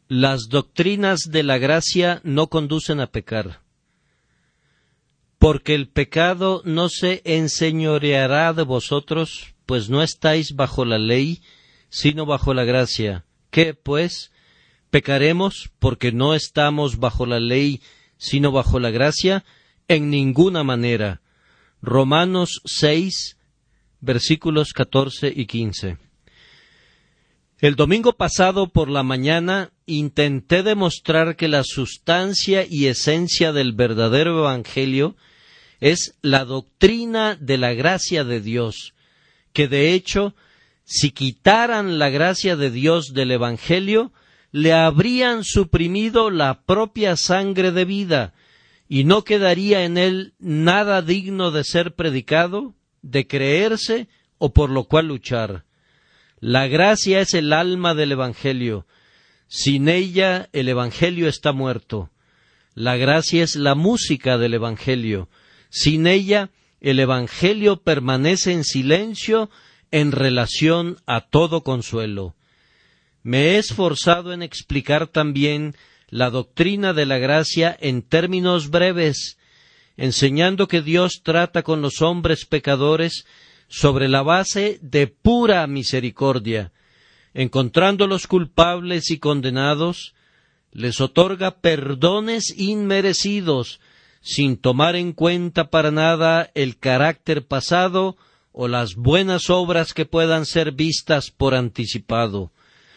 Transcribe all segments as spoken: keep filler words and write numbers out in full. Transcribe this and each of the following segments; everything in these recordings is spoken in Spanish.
Las doctrinas de la gracia no conducen a pecar, porque el pecado no se enseñoreará de vosotros, pues no estáis bajo la ley, sino bajo la gracia. ¿Qué, pues? ¿Pecaremos porque no estamos bajo la ley, sino bajo la gracia? En ninguna manera. Romanos seis, versículos catorce y quince. El domingo pasado por la mañana intenté demostrar que la sustancia y esencia del verdadero evangelio es la doctrina de la gracia de Dios, que de hecho, si quitaran la gracia de Dios del evangelio, le habrían suprimido la propia sangre de vida, y no quedaría en él nada digno de ser predicado, de creerse o por lo cual luchar. La gracia es el alma del evangelio. Sin ella el evangelio está muerto. La gracia es la música del evangelio. Sin ella el evangelio permanece en silencio en relación a todo consuelo. Me he esforzado en explicar también la doctrina de la gracia en términos breves, enseñando que Dios trata con los hombres pecadores sobre la base de pura misericordia. Encontrándolos culpables y condenados, les otorga perdones inmerecidos, sin tomar en cuenta para nada el carácter pasado o las buenas obras que puedan ser vistas por anticipado.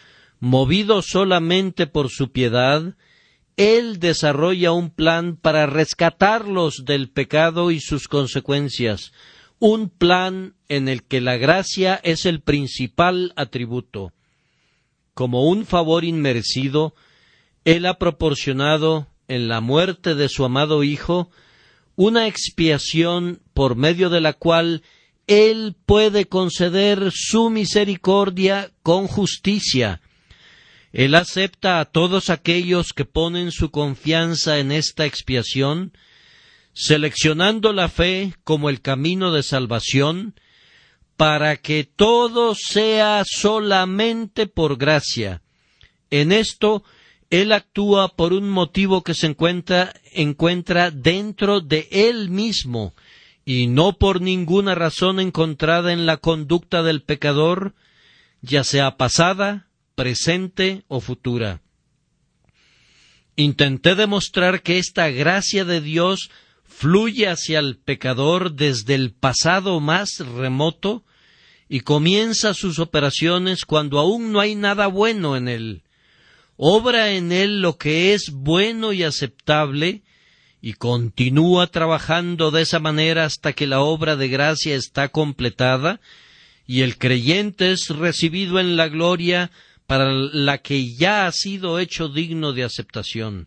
Movido solamente por su piedad, Él desarrolla un plan para rescatarlos del pecado y sus consecuencias, un plan en el que la gracia es el principal atributo. Como un favor inmerecido, Él ha proporcionado, en la muerte de su amado Hijo, una expiación por medio de la cual Él puede conceder su misericordia con justicia. Él acepta a todos aquellos que ponen su confianza en esta expiación, seleccionando la fe como el camino de salvación, para que todo sea solamente por gracia. En esto, Él actúa por un motivo que se encuentra, encuentra dentro de Él mismo, y no por ninguna razón encontrada en la conducta del pecador, ya sea pasada, presente o futura. Intenté demostrar que esta gracia de Dios fluye hacia el pecador desde el pasado más remoto y comienza sus operaciones cuando aún no hay nada bueno en él. Obra en él lo que es bueno y aceptable y continúa trabajando de esa manera hasta que la obra de gracia está completada y el creyente es recibido en la gloria para la que ya ha sido hecho digno de aceptación.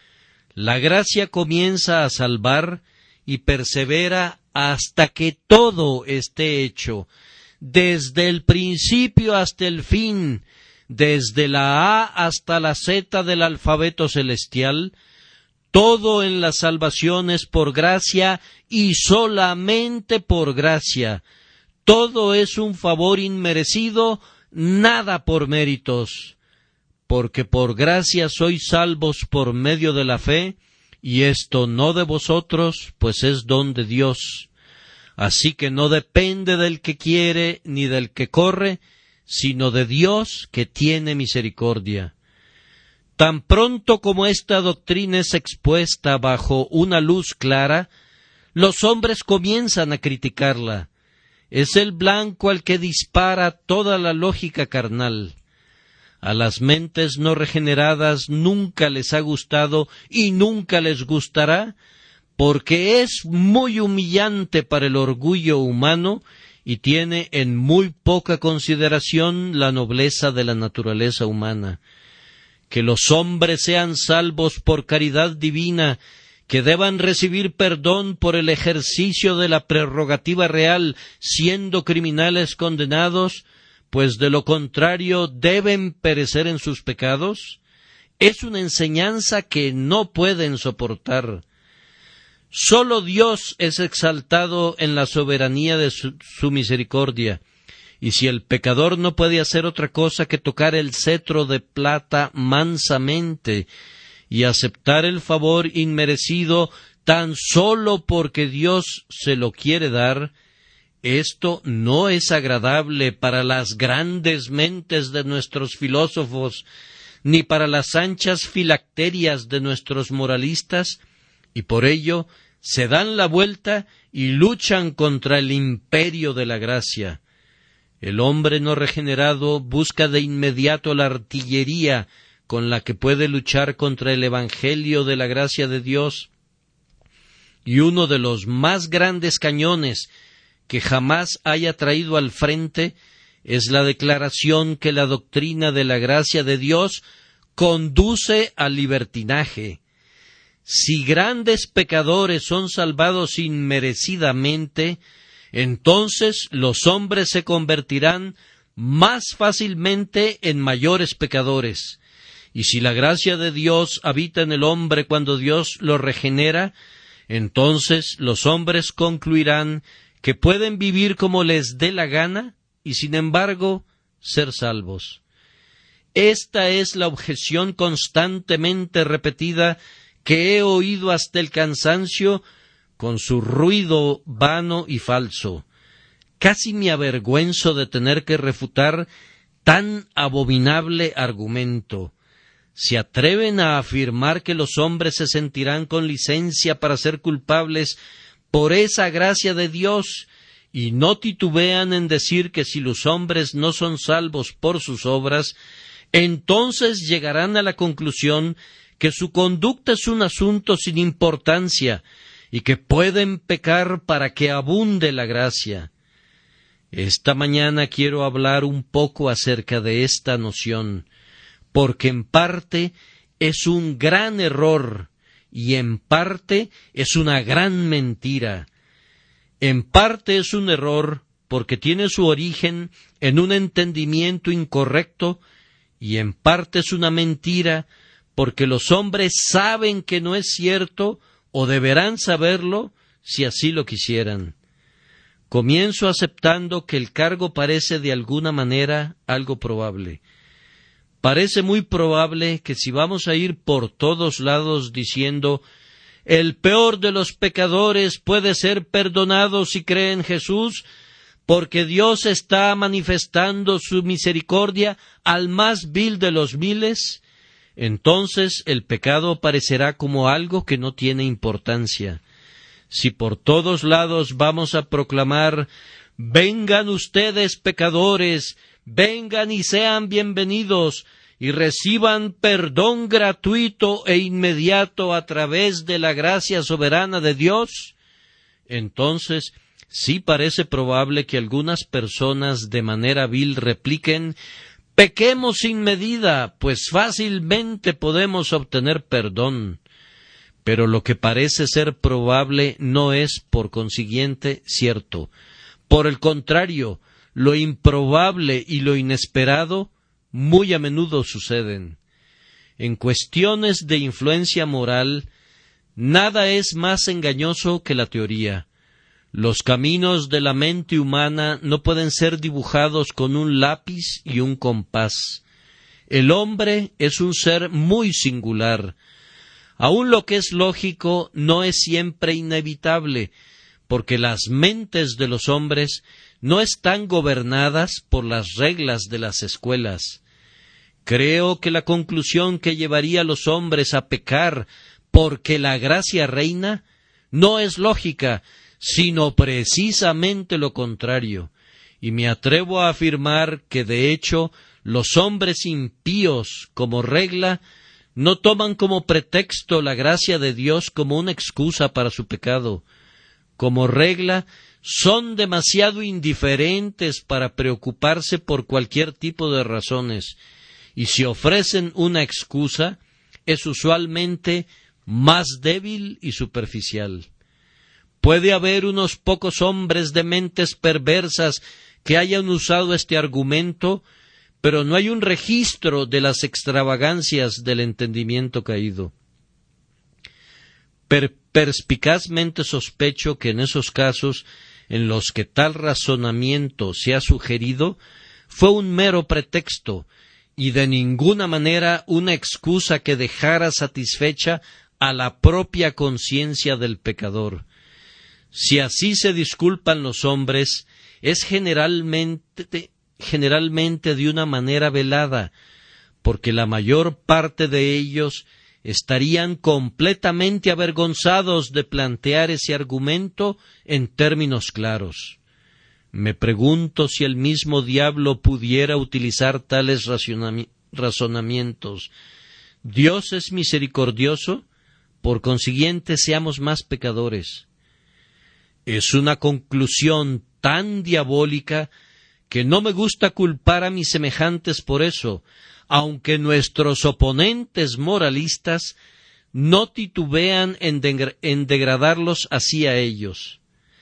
La gracia comienza a salvar y persevera hasta que todo esté hecho, desde el principio hasta el fin, desde la A hasta la Z del alfabeto celestial, todo en la salvación es por gracia y solamente por gracia. Todo es un favor inmerecido, nada por méritos, porque por gracia sois salvos por medio de la fe, y esto no de vosotros, pues es don de Dios. Así que no depende del que quiere ni del que corre, sino de Dios que tiene misericordia. Tan pronto como esta doctrina es expuesta bajo una luz clara, los hombres comienzan a criticarla. Es el blanco al que dispara toda la lógica carnal. A las mentes no regeneradas nunca les ha gustado y nunca les gustará, porque es muy humillante para el orgullo humano y tiene en muy poca consideración la nobleza de la naturaleza humana. Que los hombres sean salvos por caridad divina, que deban recibir perdón por el ejercicio de la prerrogativa real, siendo criminales condenados, pues de lo contrario deben perecer en sus pecados, es una enseñanza que no pueden soportar. Sólo Dios es exaltado en la soberanía de su, su misericordia, Y si el pecador no puede hacer otra cosa que tocar el cetro de plata mansamente y aceptar el favor inmerecido tan solo porque Dios se lo quiere dar, esto no es agradable para las grandes mentes de nuestros filósofos, ni para las anchas filacterias de nuestros moralistas, y por ello se dan la vuelta y luchan contra el imperio de la gracia. El hombre no regenerado busca de inmediato la artillería con la que puede luchar contra el evangelio de la gracia de Dios, y uno de los más grandes cañones que jamás haya traído al frente es la declaración que la doctrina de la gracia de Dios conduce al libertinaje. Si grandes pecadores son salvados inmerecidamente, entonces los hombres se convertirán más fácilmente en mayores pecadores. Y si la gracia de Dios habita en el hombre cuando Dios lo regenera, entonces los hombres concluirán que pueden vivir como les dé la gana y sin embargo ser salvos. Esta es la objeción constantemente repetida que he oído hasta el cansancio, con su ruido vano y falso. Casi me avergüenzo de tener que refutar tan abominable argumento. Se atreven a afirmar que los hombres se sentirán con licencia para ser culpables por esa gracia de Dios, y no titubean en decir que si los hombres no son salvos por sus obras, entonces llegarán a la conclusión que su conducta es un asunto sin importancia y que pueden pecar para que abunde la gracia. Esta mañana quiero hablar un poco acerca de esta noción, porque en parte es un gran error y en parte es una gran mentira. En parte es un error porque tiene su origen en un entendimiento incorrecto, y en parte es una mentira porque los hombres saben que no es cierto o deberán saberlo si así lo quisieran. Comienzo aceptando que el cargo parece de alguna manera algo probable. Parece muy probable que si vamos a ir por todos lados diciendo el peor de los pecadores puede ser perdonado si cree en Jesús, porque Dios está manifestando su misericordia al más vil de los miles, entonces el pecado parecerá como algo que no tiene importancia. Si por todos lados vamos a proclamar vengan ustedes pecadores, vengan y sean bienvenidos, y reciban perdón gratuito e inmediato a través de la gracia soberana de Dios, entonces sí parece probable que algunas personas de manera vil repliquen pequemos sin medida, pues fácilmente podemos obtener perdón. Pero lo que parece ser probable no es, por consiguiente, cierto. Por el contrario, lo improbable y lo inesperado muy a menudo suceden. En cuestiones de influencia moral, nada es más engañoso que la teoría. Los caminos de la mente humana no pueden ser dibujados con un lápiz y un compás. El hombre es un ser muy singular. Aun lo que es lógico no es siempre inevitable, porque las mentes de los hombres no están gobernadas por las reglas de las escuelas. Creo que la conclusión que llevaría a los hombres a pecar porque la gracia reina no es lógica, sino precisamente lo contrario, y me atrevo a afirmar que de hecho los hombres impíos, como regla, no toman como pretexto la gracia de Dios como una excusa para su pecado. Como regla, son demasiado indiferentes para preocuparse por cualquier tipo de razones, y si ofrecen una excusa, es usualmente más débil y superficial. Puede haber unos pocos hombres de mentes perversas que hayan usado este argumento, pero no hay un registro de las extravagancias del entendimiento caído. Per- perspicazmente sospecho que en esos casos en los que tal razonamiento se ha sugerido fue un mero pretexto y de ninguna manera una excusa que dejara satisfecha a la propia conciencia del pecador. Si así se disculpan los hombres, es generalmente, generalmente de una manera velada, porque la mayor parte de ellos estarían completamente avergonzados de plantear ese argumento en términos claros. Me pregunto si el mismo diablo pudiera utilizar tales razonami- razonamientos. Dios es misericordioso, por consiguiente seamos más pecadores. Es una conclusión tan diabólica que no me gusta culpar a mis semejantes por eso, aunque nuestros oponentes moralistas no titubean en, de- en degradarlos así a ellos.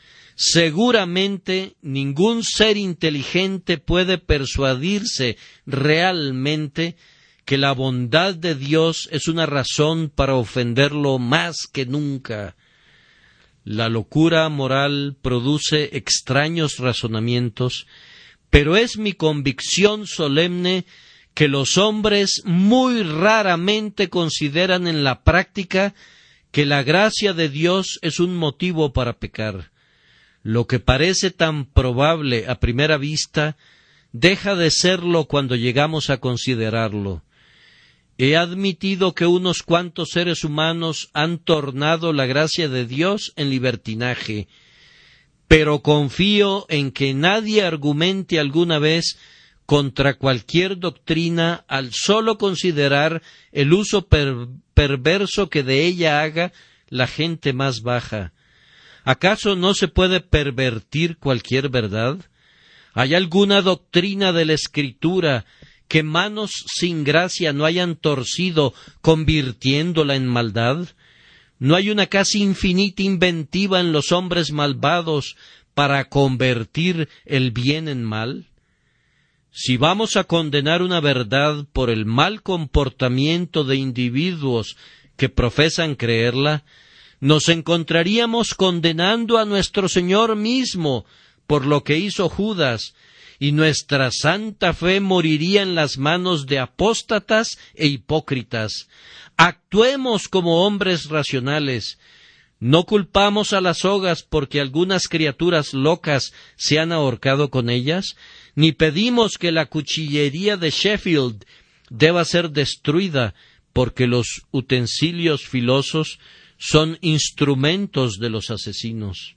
Seguramente ningún ser inteligente puede persuadirse realmente que la bondad de Dios es una razón para ofenderlo más que nunca. La locura moral produce extraños razonamientos, pero es mi convicción solemne que los hombres muy raramente consideran en la práctica que la gracia de Dios es un motivo para pecar. Lo que parece tan probable a primera vista deja de serlo cuando llegamos a considerarlo. He admitido que unos cuantos seres humanos han tornado la gracia de Dios en libertinaje, pero confío en que nadie argumente alguna vez contra cualquier doctrina al solo considerar el uso per- perverso que de ella haga la gente más baja. ¿Acaso no se puede pervertir cualquier verdad? ¿Hay alguna doctrina de la Escritura que manos sin gracia no hayan torcido, convirtiéndola en maldad? ¿No hay una casi infinita inventiva en los hombres malvados para convertir el bien en mal? Si vamos a condenar una verdad por el mal comportamiento de individuos que profesan creerla, nos encontraríamos condenando a nuestro Señor mismo por lo que hizo Judas, y nuestra santa fe moriría en las manos de apóstatas e hipócritas. Actuemos como hombres racionales. No culpamos a las sogas porque algunas criaturas locas se han ahorcado con ellas, ni pedimos que la cuchillería de Sheffield deba ser destruida porque los utensilios filosos son instrumentos de los asesinos.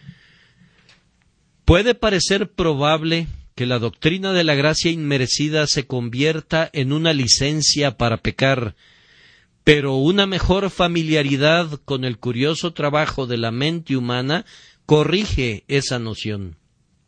Puede parecer probable que la doctrina de la gracia inmerecida se convierta en una licencia para pecar, pero una mejor familiaridad con el curioso trabajo de la mente humana corrige esa noción.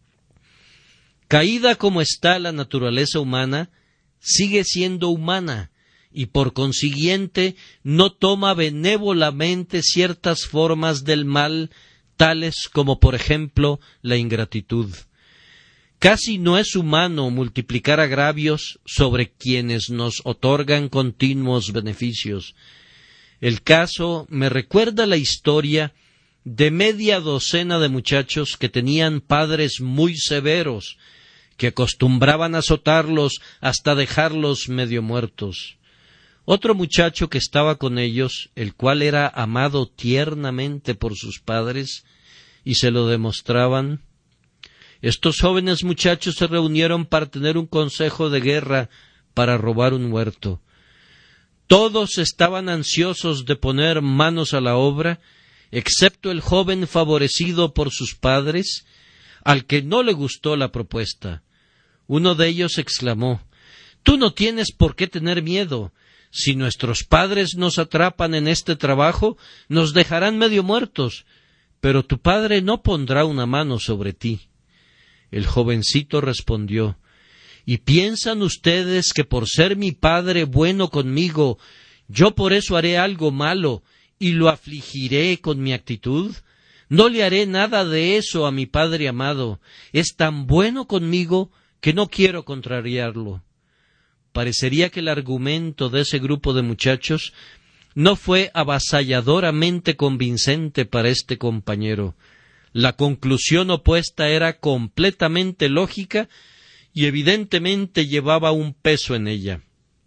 Caída como está la naturaleza humana, sigue siendo humana, y por consiguiente no toma benévolamente ciertas formas del mal, tales como por ejemplo la ingratitud. Casi no es humano multiplicar agravios sobre quienes nos otorgan continuos beneficios. El caso me recuerda la historia de media docena de muchachos que tenían padres muy severos, que acostumbraban a azotarlos hasta dejarlos medio muertos. Otro muchacho que estaba con ellos, el cual era amado tiernamente por sus padres, y se lo demostraban. Estos jóvenes muchachos se reunieron para tener un consejo de guerra para robar un huerto. Todos estaban ansiosos de poner manos a la obra, excepto el joven favorecido por sus padres, al que no le gustó la propuesta. Uno de ellos exclamó: «Tú no tienes por qué tener miedo. Si nuestros padres nos atrapan en este trabajo, nos dejarán medio muertos, pero tu padre no pondrá una mano sobre ti». El jovencito respondió: «¿Y piensan ustedes que por ser mi padre bueno conmigo, yo por eso haré algo malo y lo afligiré con mi actitud? No le haré nada de eso a mi padre amado. Es tan bueno conmigo que no quiero contrariarlo». Parecería que el argumento de ese grupo de muchachos no fue avasalladoramente convincente para este compañero. La conclusión opuesta era completamente lógica y evidentemente llevaba un peso en ella.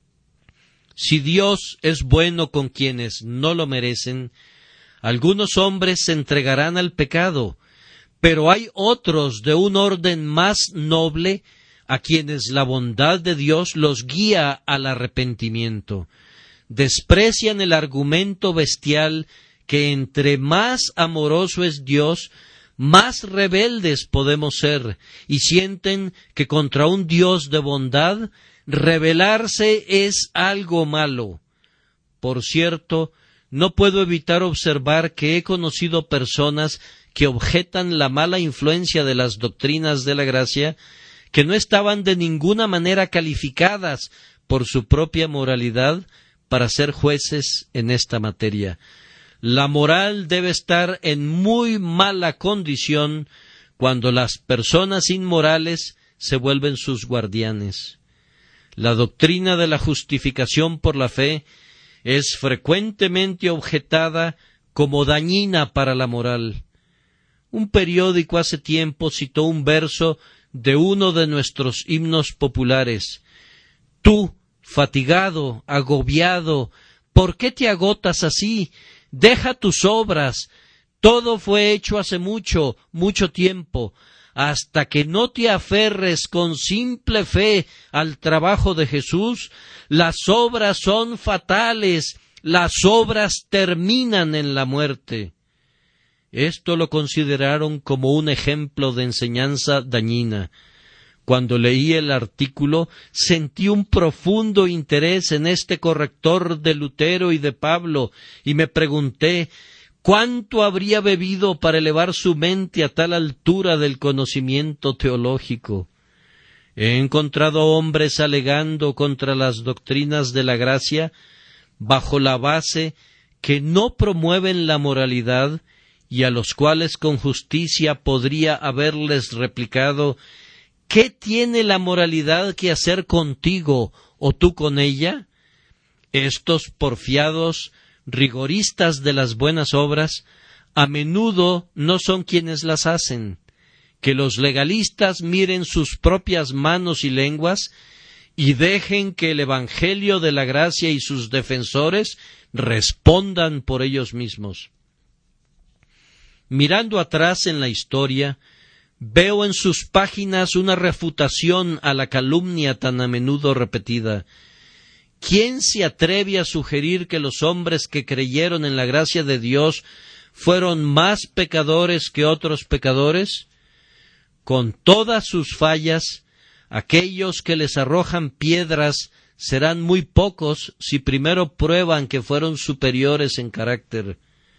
Si Dios es bueno con quienes no lo merecen, algunos hombres se entregarán al pecado, pero hay otros de un orden más noble a quienes la bondad de Dios los guía al arrepentimiento. Desprecian el argumento bestial que entre más amoroso es Dios, más rebeldes podemos ser, y sienten que contra un Dios de bondad rebelarse es algo malo. Por cierto, no puedo evitar observar que he conocido personas que objetan la mala influencia de las doctrinas de la gracia, que no estaban de ninguna manera calificadas por su propia moralidad para ser jueces en esta materia. La moral debe estar en muy mala condición cuando las personas inmorales se vuelven sus guardianes. La doctrina de la justificación por la fe es frecuentemente objetada como dañina para la moral. Un periódico hace tiempo citó un verso de uno de nuestros himnos populares. Tú, fatigado, agobiado, ¿por qué te agotas así? Deja tus obras. Todo fue hecho hace mucho, mucho tiempo. Hasta que no te aferres con simple fe al trabajo de Jesús, las obras son fatales, las obras terminan en la muerte. Esto lo consideraron como un ejemplo de enseñanza dañina. Cuando leí el artículo, sentí un profundo interés en este corrector de Lutero y de Pablo, y me pregunté ¿cuánto habría bebido para elevar su mente a tal altura del conocimiento teológico? He encontrado hombres alegando contra las doctrinas de la gracia bajo la base que no promueven la moralidad y a los cuales con justicia podría haberles replicado ¿qué tiene la moralidad que hacer contigo o tú con ella? Estos porfiados rigoristas de las buenas obras a menudo no son quienes las hacen. Que los legalistas miren sus propias manos y lenguas y dejen que el Evangelio de la gracia y sus defensores respondan por ellos mismos. Mirando atrás en la historia, veo en sus páginas una refutación a la calumnia tan a menudo repetida. ¿Quién se atreve a sugerir que los hombres que creyeron en la gracia de Dios fueron más pecadores que otros pecadores? Con todas sus fallas, aquellos que les arrojan piedras serán muy pocos si primero prueban que fueron superiores en carácter.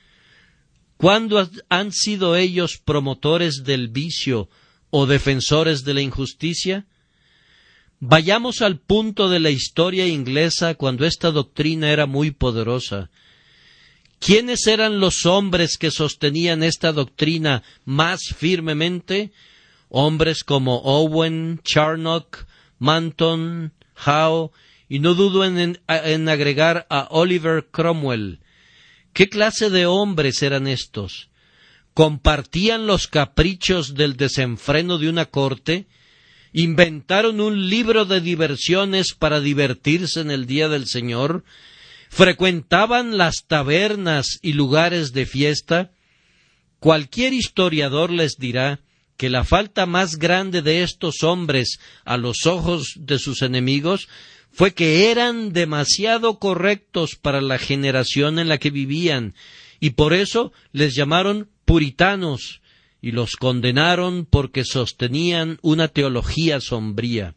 ¿Cuándo han sido ellos promotores del vicio o defensores de la injusticia? Vayamos al punto de la historia inglesa cuando esta doctrina era muy poderosa. ¿Quiénes eran los hombres que sostenían esta doctrina más firmemente? Hombres como Owen, Charnock, Manton, Howe, y no dudo en, en, en agregar a Oliver Cromwell. ¿Qué clase de hombres eran estos? ¿Compartían los caprichos del desenfreno de una corte? ¿Inventaron un libro de diversiones para divertirse en el día del Señor? ¿Frecuentaban las tabernas y lugares de fiesta? Cualquier historiador les dirá que la falta más grande de estos hombres a los ojos de sus enemigos fue que eran demasiado correctos para la generación en la que vivían, y por eso les llamaron puritanos, y los condenaron porque sostenían una teología sombría.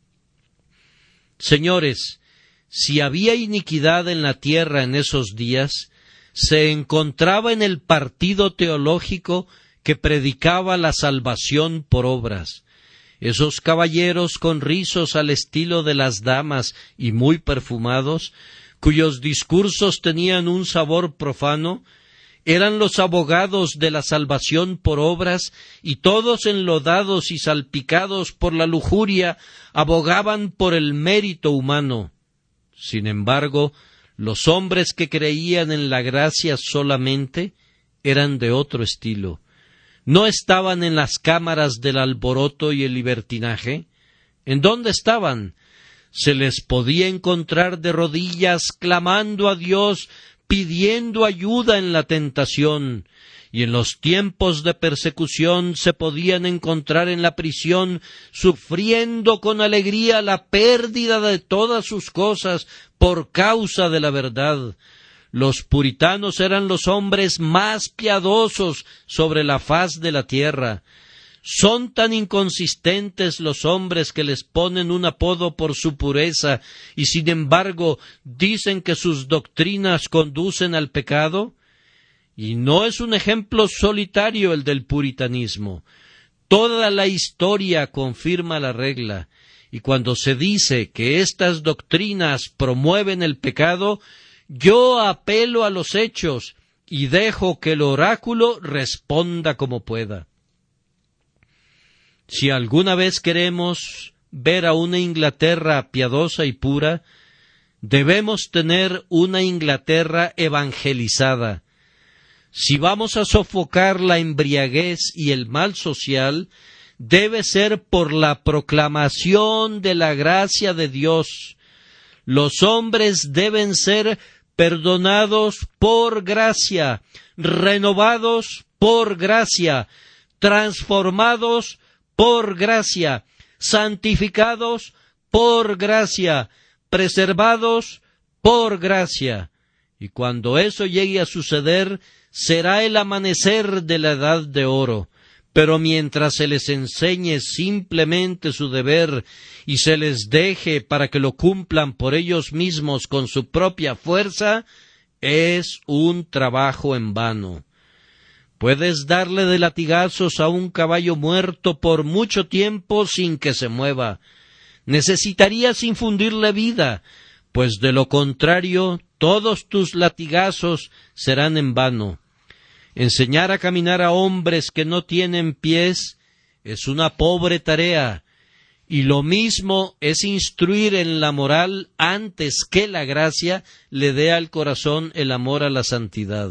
Señores, si había iniquidad en la tierra en esos días, se encontraba en el partido teológico que predicaba la salvación por obras. Esos caballeros con rizos al estilo de las damas y muy perfumados, cuyos discursos tenían un sabor profano, eran los abogados de la salvación por obras, y todos enlodados y salpicados por la lujuria abogaban por el mérito humano. Sin embargo, los hombres que creían en la gracia solamente eran de otro estilo. ¿No estaban en las cámaras del alboroto y el libertinaje? ¿En dónde estaban? Se les podía encontrar de rodillas clamando a Dios, pidiendo ayuda en la tentación, y en los tiempos de persecución se podían encontrar en la prisión, sufriendo con alegría la pérdida de todas sus cosas por causa de la verdad. Los puritanos eran los hombres más piadosos sobre la faz de la tierra. Son tan inconsistentes los hombres que les ponen un apodo por su pureza y sin embargo dicen que sus doctrinas conducen al pecado. Y no es un ejemplo solitario el del puritanismo. Toda la historia confirma la regla, y cuando se dice que estas doctrinas promueven el pecado, yo apelo a los hechos y dejo que el oráculo responda como pueda. Si alguna vez queremos ver a una Inglaterra piadosa y pura, debemos tener una Inglaterra evangelizada. Si vamos a sofocar la embriaguez y el mal social, debe ser por la proclamación de la gracia de Dios. Los hombres deben ser perdonados por gracia, renovados por gracia, transformados por gracia, santificados por gracia, preservados por gracia. Y cuando eso llegue a suceder, será el amanecer de la edad de oro. Pero mientras se les enseñe simplemente su deber y se les deje para que lo cumplan por ellos mismos con su propia fuerza, es un trabajo en vano. Puedes darle de latigazos a un caballo muerto por mucho tiempo sin que se mueva. Necesitarías infundirle vida, pues de lo contrario todos tus latigazos serán en vano. Enseñar a caminar a hombres que no tienen pies es una pobre tarea, y lo mismo es instruir en la moral antes que la gracia le dé al corazón el amor a la santidad.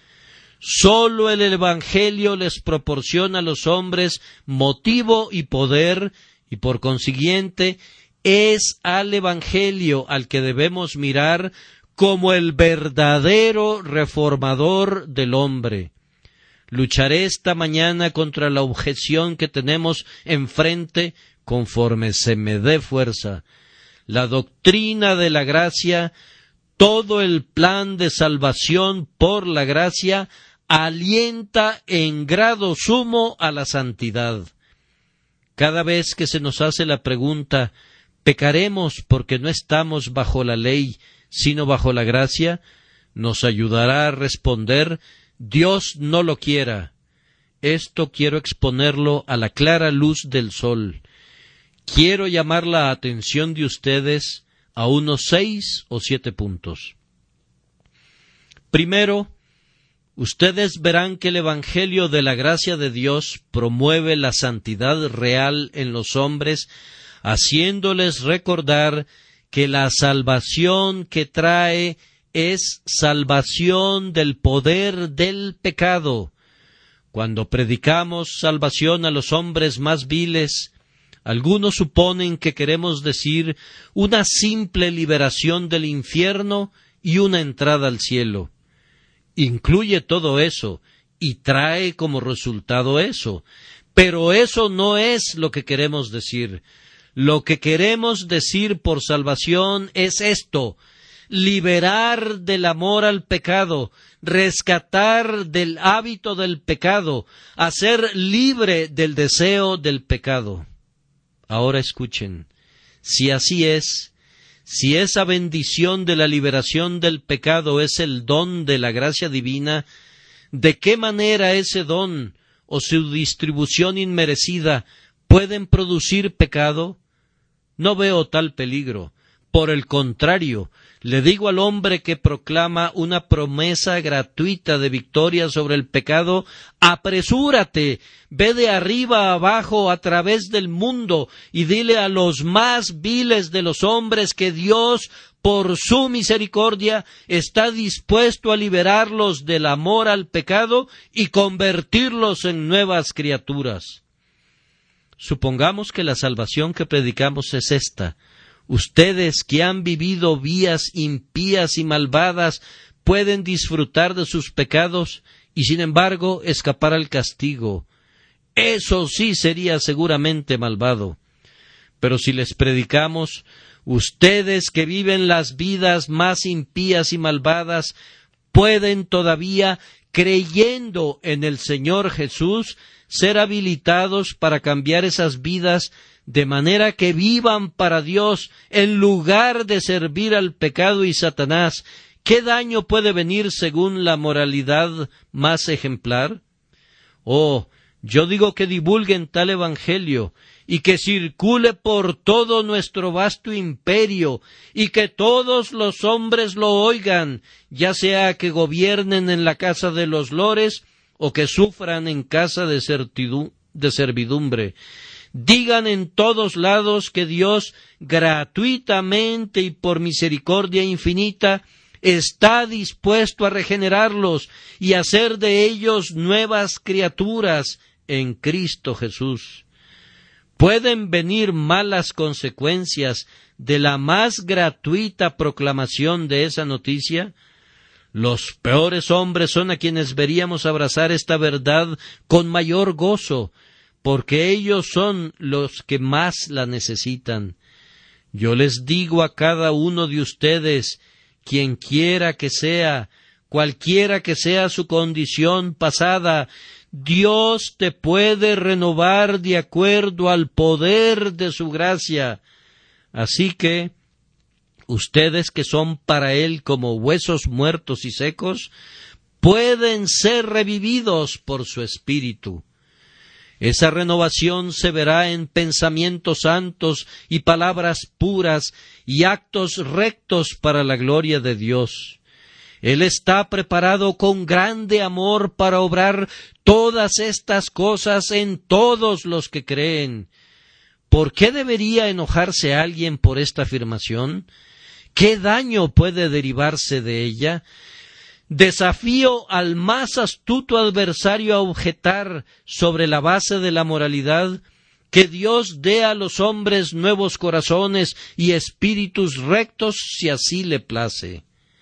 Sólo el Evangelio les proporciona a los hombres motivo y poder, y por consiguiente es al Evangelio al que debemos mirar como el verdadero reformador del hombre. Lucharé esta mañana contra la objeción que tenemos enfrente conforme se me dé fuerza. La doctrina de la gracia, todo el plan de salvación por la gracia, alienta en grado sumo a la santidad. Cada vez que se nos hace la pregunta, ¿pecaremos porque no estamos bajo la ley, sino bajo la gracia?, nos ayudará a responder, Dios no lo quiera. Esto quiero exponerlo a la clara luz del sol. Quiero llamar la atención de ustedes a unos seis o siete puntos. Primero, ustedes verán que el Evangelio de la gracia de Dios promueve la santidad real en los hombres, haciéndoles recordar que la salvación que trae es salvación del poder del pecado. Cuando predicamos salvación a los hombres más viles, algunos suponen que queremos decir una simple liberación del infierno y una entrada al cielo. Incluye todo eso y trae como resultado eso, pero eso no es lo que queremos decir. Lo que queremos decir por salvación es esto: liberar del amor al pecado, rescatar del hábito del pecado, hacer libre del deseo del pecado. Ahora escuchen, si así es, si esa bendición de la liberación del pecado es el don de la gracia divina, ¿de qué manera ese don o su distribución inmerecida pueden producir pecado? No veo tal peligro. Por el contrario, Le digo al hombre que proclama una promesa gratuita de victoria sobre el pecado: apresúrate, ve de arriba a abajo a través del mundo y dile a los más viles de los hombres que Dios, por su misericordia, está dispuesto a liberarlos del amor al pecado y convertirlos en nuevas criaturas. Supongamos que la salvación que predicamos es esta. Ustedes que han vivido vías impías y malvadas pueden disfrutar de sus pecados y sin embargo escapar al castigo. Eso sí sería seguramente malvado. Pero si les predicamos: ustedes que viven las vidas más impías y malvadas pueden todavía, creyendo en el Señor Jesús, ser habilitados para cambiar esas vidas de manera que vivan para Dios en lugar de servir al pecado y Satanás, ¿qué daño puede venir según la moralidad más ejemplar? Oh, yo digo que divulguen tal evangelio y que circule por todo nuestro vasto imperio y que todos los hombres lo oigan, ya sea que gobiernen en la casa de los lores o que sufran en casa de, certidu- de servidumbre. Digan en todos lados que Dios, gratuitamente y por misericordia infinita, está dispuesto a regenerarlos y hacer de ellos nuevas criaturas en Cristo Jesús. ¿Pueden venir malas consecuencias de la más gratuita proclamación de esa noticia? Los peores hombres son a quienes veríamos abrazar esta verdad con mayor gozo, porque ellos son los que más la necesitan. Yo les digo a cada uno de ustedes, quien quiera que sea, cualquiera que sea su condición pasada, Dios te puede renovar de acuerdo al poder de su gracia. Así que, ustedes que son para Él como huesos muertos y secos, pueden ser revividos por su Espíritu. Esa renovación se verá en pensamientos santos y palabras puras y actos rectos para la gloria de Dios. Él está preparado con grande amor para obrar todas estas cosas en todos los que creen. ¿Por qué debería enojarse alguien por esta afirmación? ¿Qué daño puede derivarse de ella? Desafío al más astuto adversario a objetar, sobre la base de la moralidad, que Dios dé a los hombres nuevos corazones y espíritus rectos si así le place.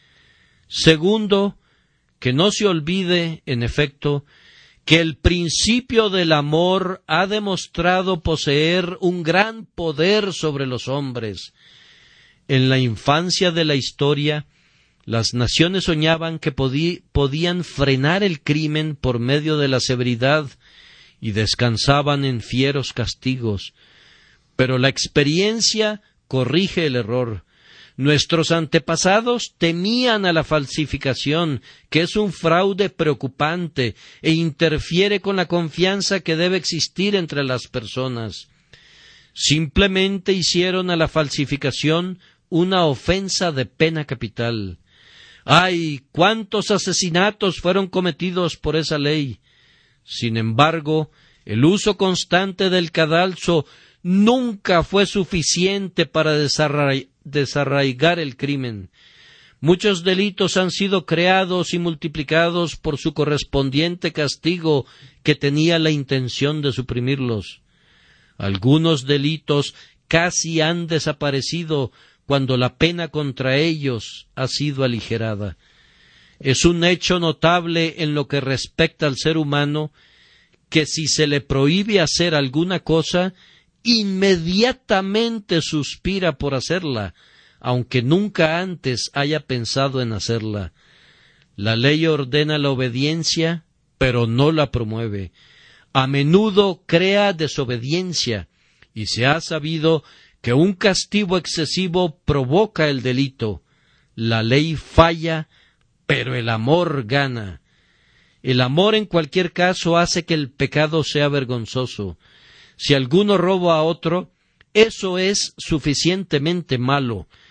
Segundo, que no se olvide, en efecto, que el principio del amor ha demostrado poseer un gran poder sobre los hombres. En la infancia de la historia, las naciones soñaban que podí, podían frenar el crimen por medio de la severidad y descansaban en fieros castigos. Pero la experiencia corrige el error. Nuestros antepasados temían a la falsificación, que es un fraude preocupante e interfiere con la confianza que debe existir entre las personas. Simplemente hicieron a la falsificación una ofensa de pena capital. ¡Ay! ¡Cuántos asesinatos fueron cometidos por esa ley! Sin embargo, el uso constante del cadalso nunca fue suficiente para desarraigar, desarraigar el crimen. Muchos delitos han sido creados y multiplicados por su correspondiente castigo que tenía la intención de suprimirlos. Algunos delitos casi han desaparecido cuando la pena contra ellos ha sido aligerada. Es un hecho notable en lo que respecta al ser humano que si se le prohíbe hacer alguna cosa, inmediatamente suspira por hacerla, aunque nunca antes haya pensado en hacerla. La ley ordena la obediencia, pero no la promueve. A menudo crea desobediencia, y se ha sabido que un castigo excesivo provoca el delito. La ley falla, pero el amor gana. El amor en cualquier caso hace que el pecado sea vergonzoso. Si alguno roba a otro, eso es suficientemente malo.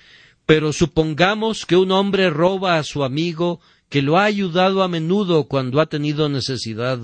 Pero supongamos que un hombre roba a su amigo que lo ha ayudado a menudo cuando ha tenido necesidad.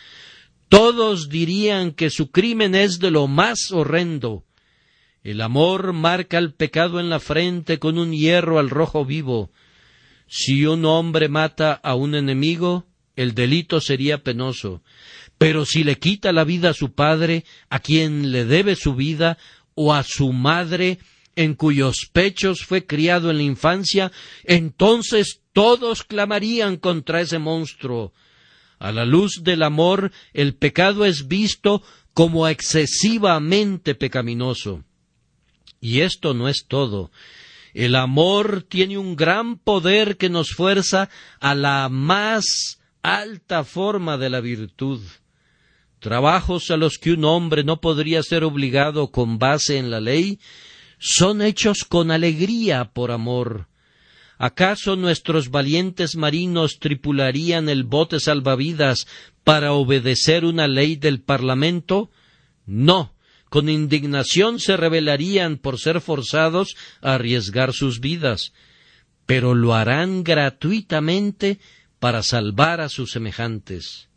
Todos dirían que su crimen es de lo más horrendo. El amor marca el pecado en la frente con un hierro al rojo vivo. Si un hombre mata a un enemigo, el delito sería penoso. Pero si le quita la vida a su padre, a quien le debe su vida, o a su madre, en cuyos pechos fue criado en la infancia, entonces todos clamarían contra ese monstruo. A la luz del amor, el pecado es visto como excesivamente pecaminoso. Y esto no es todo. El amor tiene un gran poder que nos fuerza a la más alta forma de la virtud. Trabajos a los que un hombre no podría ser obligado con base en la ley son hechos con alegría por amor. ¿Acaso nuestros valientes marinos tripularían el bote salvavidas para obedecer una ley del Parlamento? No, con indignación se rebelarían por ser forzados a arriesgar sus vidas, pero lo harán gratuitamente para salvar a sus semejantes.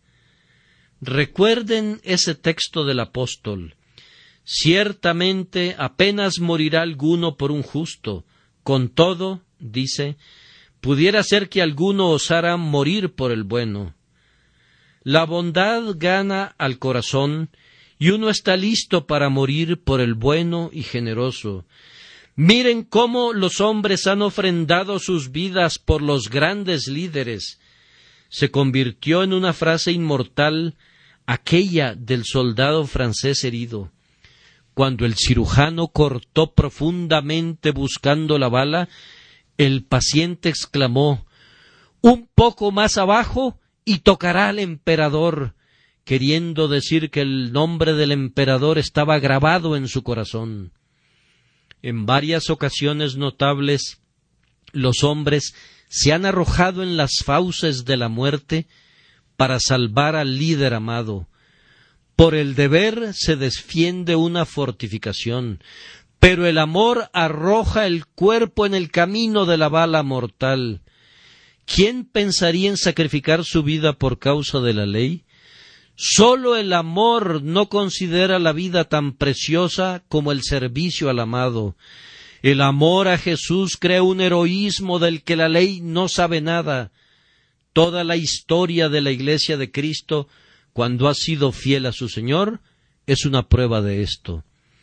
Recuerden ese texto del apóstol. Ciertamente apenas morirá alguno por un justo. Con todo, dice, pudiera ser que alguno osara morir por el bueno. La bondad gana al corazón y uno está listo para morir por el bueno y generoso. Miren cómo los hombres han ofrendado sus vidas por los grandes líderes. Se convirtió en una frase inmortal aquella del soldado francés herido. Cuando el cirujano cortó profundamente buscando la bala, el paciente exclamó: «Un poco más abajo y tocará al emperador», queriendo decir que el nombre del emperador estaba grabado en su corazón. En varias ocasiones notables, los hombres se han arrojado en las fauces de la muerte para salvar al líder amado. Por el deber se defiende una fortificación, pero el amor arroja el cuerpo en el camino de la bala mortal. ¿Quién pensaría en sacrificar su vida por causa de la ley? Sólo el amor no considera la vida tan preciosa como el servicio al amado. El amor a Jesús crea un heroísmo del que la ley no sabe nada. Toda la historia de la Iglesia de Cristo, cuando ha sido fiel a su Señor, es una prueba de esto.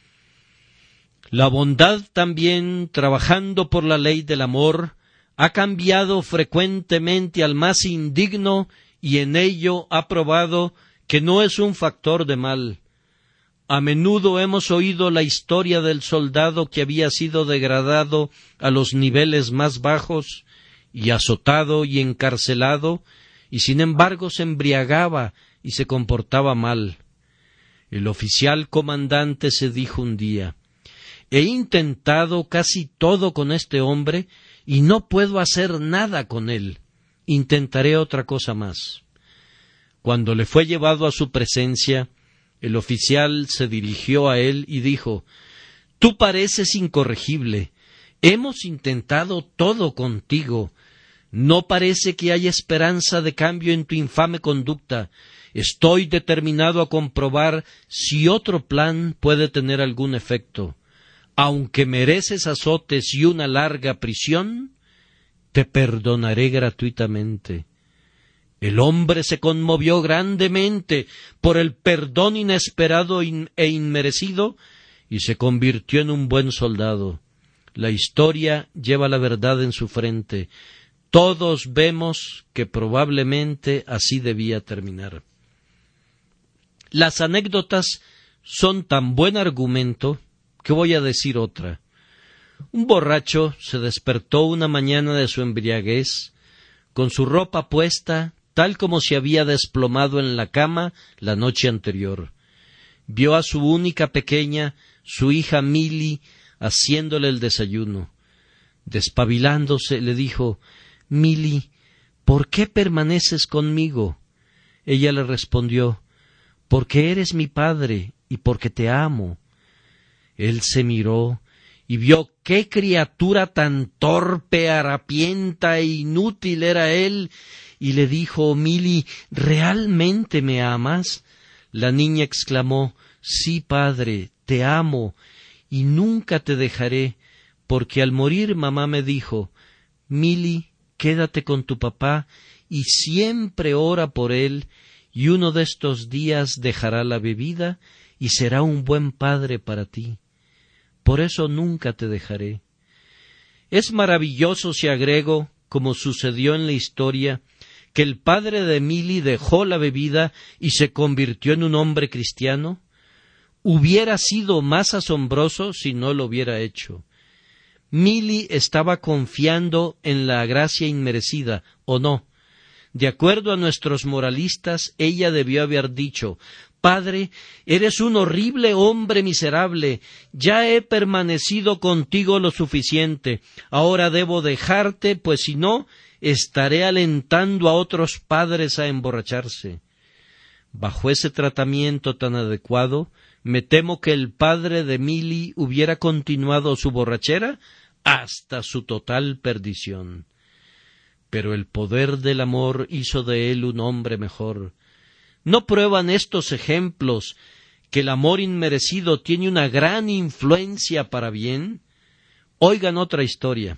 La bondad también, trabajando por la ley del amor, ha cambiado frecuentemente al más indigno y en ello ha probado que no es un factor de mal. A menudo hemos oído la historia del soldado que había sido degradado a los niveles más bajos y azotado y encarcelado, y sin embargo se embriagaba y se comportaba mal. El oficial comandante se dijo un día: «He intentado casi todo con este hombre y no puedo hacer nada con él. Intentaré otra cosa más». Cuando le fue llevado a su presencia, el oficial se dirigió a él y dijo: «Tú pareces incorregible. Hemos intentado todo contigo. No parece que haya esperanza de cambio en tu infame conducta. Estoy determinado a comprobar si otro plan puede tener algún efecto. Aunque mereces azotes y una larga prisión, te perdonaré gratuitamente». El hombre se conmovió grandemente por el perdón inesperado e inmerecido y se convirtió en un buen soldado. La historia lleva la verdad en su frente. Todos vemos que probablemente así debía terminar. Las anécdotas son tan buen argumento que voy a decir otra. Un borracho se despertó una mañana de su embriaguez, con su ropa puesta, tal como se había desplomado en la cama la noche anterior. Vio a su única pequeña, su hija Milly, haciéndole el desayuno. Despabilándose, le dijo: «Milly, ¿por qué permaneces conmigo?». Ella le respondió: «Porque eres mi padre y porque te amo». Él se miró y vio qué criatura tan torpe, harapienta e inútil era él, y le dijo: Mili, ¿realmente me amas? La niña exclamó: sí, padre, te amo, y nunca te dejaré, porque al morir mamá me dijo: Mili, quédate con tu papá y siempre ora por él, y uno de estos días dejará la bebida y será un buen padre para ti. Por eso nunca te dejaré. Es maravilloso si agrego, como sucedió en la historia, que el padre de Mili dejó la bebida y se convirtió en un hombre cristiano. Hubiera sido más asombroso si no lo hubiera hecho. Mili estaba confiando en la gracia inmerecida, ¿o no? De acuerdo a nuestros moralistas, ella debió haber dicho: Padre, eres un horrible hombre miserable, ya he permanecido contigo lo suficiente, ahora debo dejarte, pues si no, estaré alentando a otros padres a emborracharse. Bajo ese tratamiento tan adecuado, me temo que el padre de Mili hubiera continuado su borrachera hasta su total perdición. Pero el poder del amor hizo de él un hombre mejor. ¿No prueban estos ejemplos que el amor inmerecido tiene una gran influencia para bien? Oigan otra historia.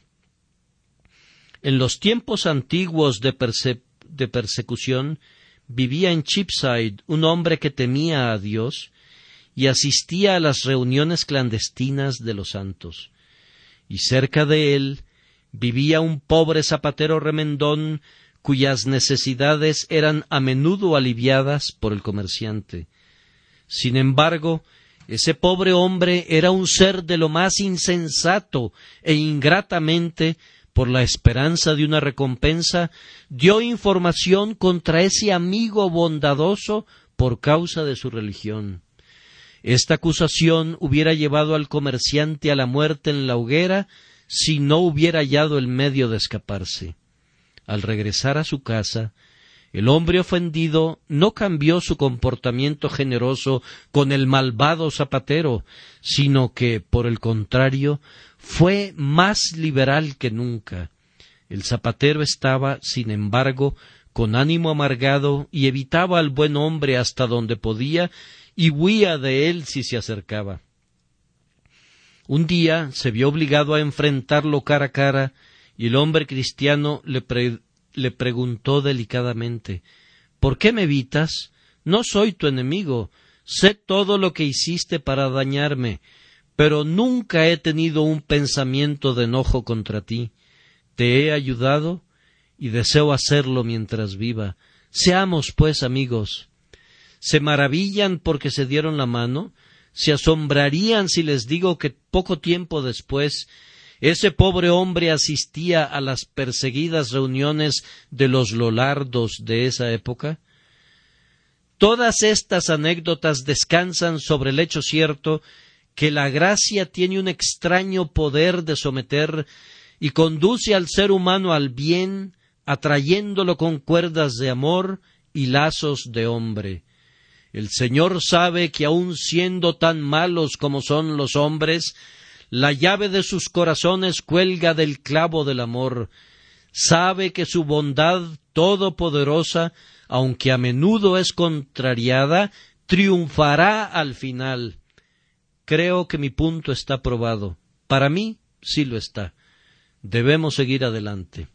En los tiempos antiguos de, perse- de persecución, vivía en Cheapside un hombre que temía a Dios y asistía a las reuniones clandestinas de los santos. Y cerca de él vivía un pobre zapatero remendón cuyas necesidades eran a menudo aliviadas por el comerciante. Sin embargo, ese pobre hombre era un ser de lo más insensato e ingratamente, por la esperanza de una recompensa, dio información contra ese amigo bondadoso por causa de su religión. Esta acusación hubiera llevado al comerciante a la muerte en la hoguera si no hubiera hallado el medio de escaparse. Al regresar a su casa, el hombre ofendido no cambió su comportamiento generoso con el malvado zapatero, sino que, por el contrario, fue más liberal que nunca. El zapatero estaba, sin embargo, con ánimo amargado y evitaba al buen hombre hasta donde podía y huía de él si se acercaba. Un día se vio obligado a enfrentarlo cara a cara, y el hombre cristiano le, pre- le preguntó delicadamente: ¿por qué me evitas? No soy tu enemigo, sé todo lo que hiciste para dañarme, pero nunca he tenido un pensamiento de enojo contra ti. Te he ayudado y deseo hacerlo mientras viva. Seamos, pues, amigos. ¿Se maravillan porque se dieron la mano? ¿Se asombrarían si les digo que poco tiempo después ese pobre hombre asistía a las perseguidas reuniones de los Lollardos de esa época? Todas estas anécdotas descansan sobre el hecho cierto que la gracia tiene un extraño poder de someter y conduce al ser humano al bien, atrayéndolo con cuerdas de amor y lazos de hombre. El Señor sabe que aun siendo tan malos como son los hombres, la llave de sus corazones cuelga del clavo del amor. Sabe que su bondad todopoderosa, aunque a menudo es contrariada, triunfará al final. Creo que mi punto está probado. Para mí, sí lo está. Debemos seguir adelante.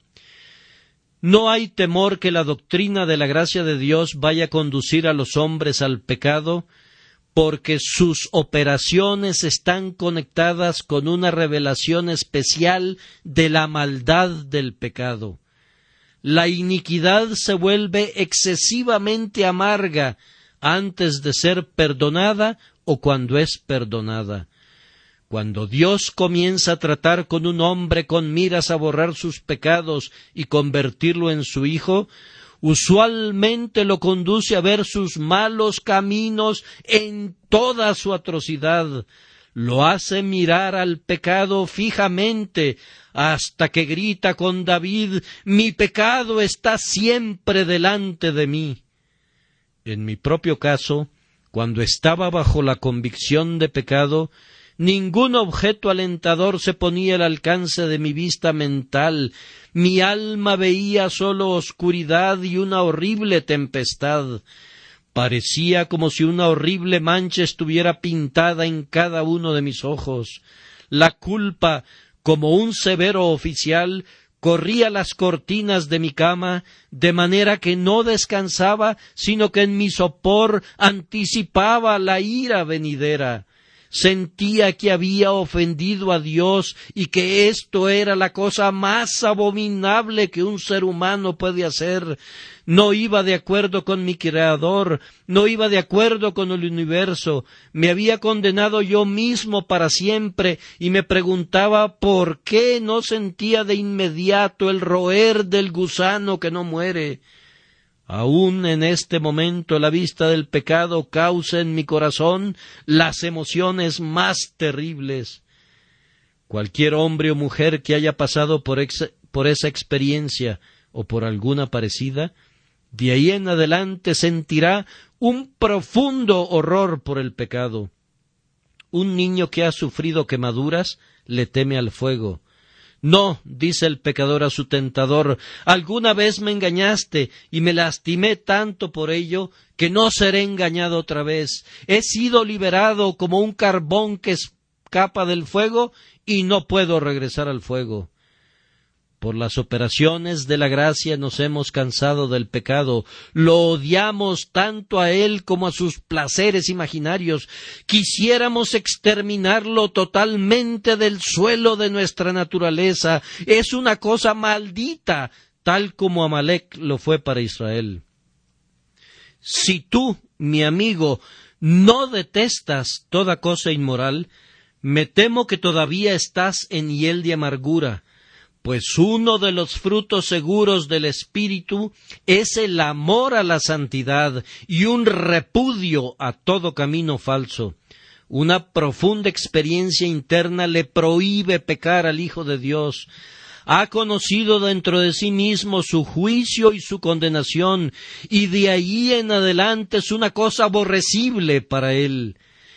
No hay temor que la doctrina de la gracia de Dios vaya a conducir a los hombres al pecado, porque sus operaciones están conectadas con una revelación especial de la maldad del pecado. La iniquidad se vuelve excesivamente amarga antes de ser perdonada o cuando es perdonada. Cuando Dios comienza a tratar con un hombre con miras a borrar sus pecados y convertirlo en su hijo, usualmente lo conduce a ver sus malos caminos en toda su atrocidad. Lo hace mirar al pecado fijamente hasta que grita con David: «Mi pecado está siempre delante de mí». En mi propio caso, cuando estaba bajo la convicción de pecado, Ningún objeto alentador se ponía al alcance de mi vista mental. Mi alma veía solo oscuridad y una horrible tempestad. Parecía como si una horrible mancha estuviera pintada en cada uno de mis ojos. La culpa, como un severo oficial, corría las cortinas de mi cama, de manera que no descansaba, sino que en mi sopor anticipaba la ira venidera. Sentía que había ofendido a Dios y que esto era la cosa más abominable que un ser humano puede hacer. No iba de acuerdo con mi Creador, no iba de acuerdo con el universo. Me había condenado yo mismo para siempre y me preguntaba por qué no sentía de inmediato el roer del gusano que no muere. Aún en este momento la vista del pecado causa en mi corazón las emociones más terribles. Cualquier hombre o mujer que haya pasado por, ex, por esa experiencia o por alguna parecida, de ahí en adelante sentirá un profundo horror por el pecado. Un niño que ha sufrido quemaduras le teme al fuego. No, dice el pecador a su tentador, alguna vez me engañaste y me lastimé tanto por ello que no seré engañado otra vez. He sido liberado como un carbón que escapa del fuego y no puedo regresar al fuego. Por las operaciones de la gracia nos hemos cansado del pecado, lo odiamos tanto a él como a sus placeres imaginarios. Quisiéramos exterminarlo totalmente del suelo de nuestra naturaleza. Es una cosa maldita, tal como Amalec lo fue para Israel. Si tú, mi amigo, no detestas toda cosa inmoral, me temo que todavía estás en hiel de amargura. Pues uno de los frutos seguros del Espíritu es el amor a la santidad y un repudio a todo camino falso. Una profunda experiencia interna le prohíbe pecar al Hijo de Dios. Ha conocido dentro de sí mismo su juicio y su condenación, y de ahí en adelante es una cosa aborrecible para él.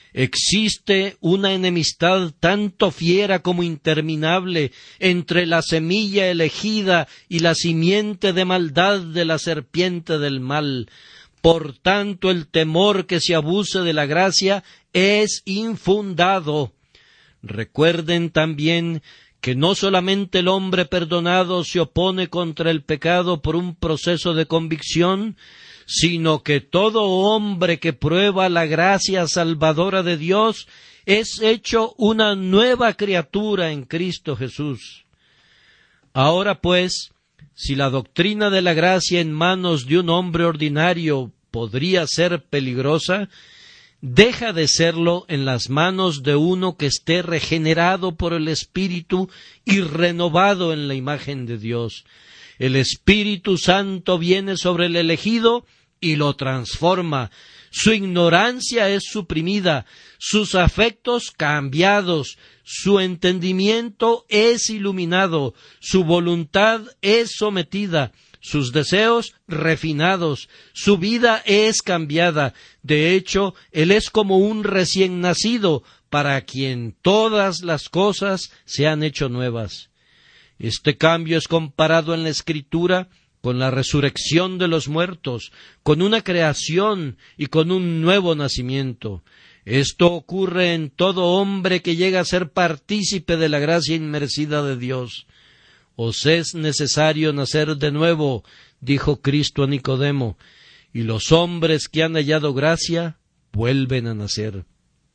Existe una enemistad tanto fiera como interminable entre la semilla elegida y la simiente de maldad de la serpiente del mal. Por tanto, el temor que se abuse de la gracia es infundado. Recuerden también que no solamente el hombre perdonado se opone contra el pecado por un proceso de convicción, sino que todo hombre que prueba la gracia salvadora de Dios es hecho una nueva criatura en Cristo Jesús. Ahora pues, si la doctrina de la gracia en manos de un hombre ordinario podría ser peligrosa, deja de serlo en las manos de uno que esté regenerado por el Espíritu y renovado en la imagen de Dios. El Espíritu Santo viene sobre el elegido y lo transforma. Su ignorancia es suprimida, sus afectos cambiados, su entendimiento es iluminado, su voluntad es sometida, sus deseos refinados, su vida es cambiada. De hecho, él es como un recién nacido, para quien todas las cosas se han hecho nuevas. Este cambio es comparado en la Escritura con la resurrección de los muertos, con una creación y con un nuevo nacimiento. Esto ocurre en todo hombre que llega a ser partícipe de la gracia inmerecida de Dios. Os es necesario nacer de nuevo, dijo Cristo a Nicodemo, y los hombres que han hallado gracia vuelven a nacer.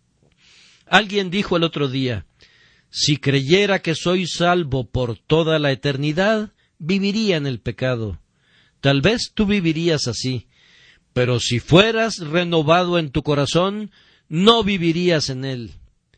Alguien dijo el otro día, si creyera que soy salvo por toda la eternidad, viviría en el pecado. Tal vez tú vivirías así, pero si fueras renovado en tu corazón, no vivirías en él.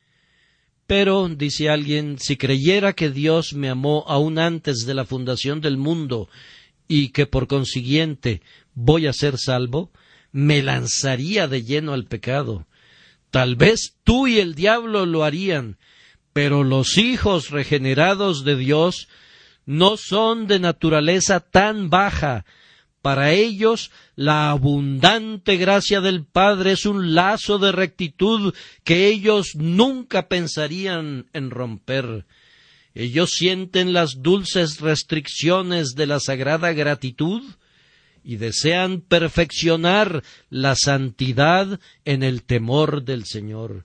Pero, dice alguien, si creyera que Dios me amó aún antes de la fundación del mundo y que por consiguiente voy a ser salvo, me lanzaría de lleno al pecado. Tal vez tú y el diablo lo harían, pero los hijos regenerados de Dios no son de naturaleza tan baja Para ellos, la abundante gracia del Padre es un lazo de rectitud que ellos nunca pensarían en romper. Ellos sienten las dulces restricciones de la sagrada gratitud y desean perfeccionar la santidad en el temor del Señor.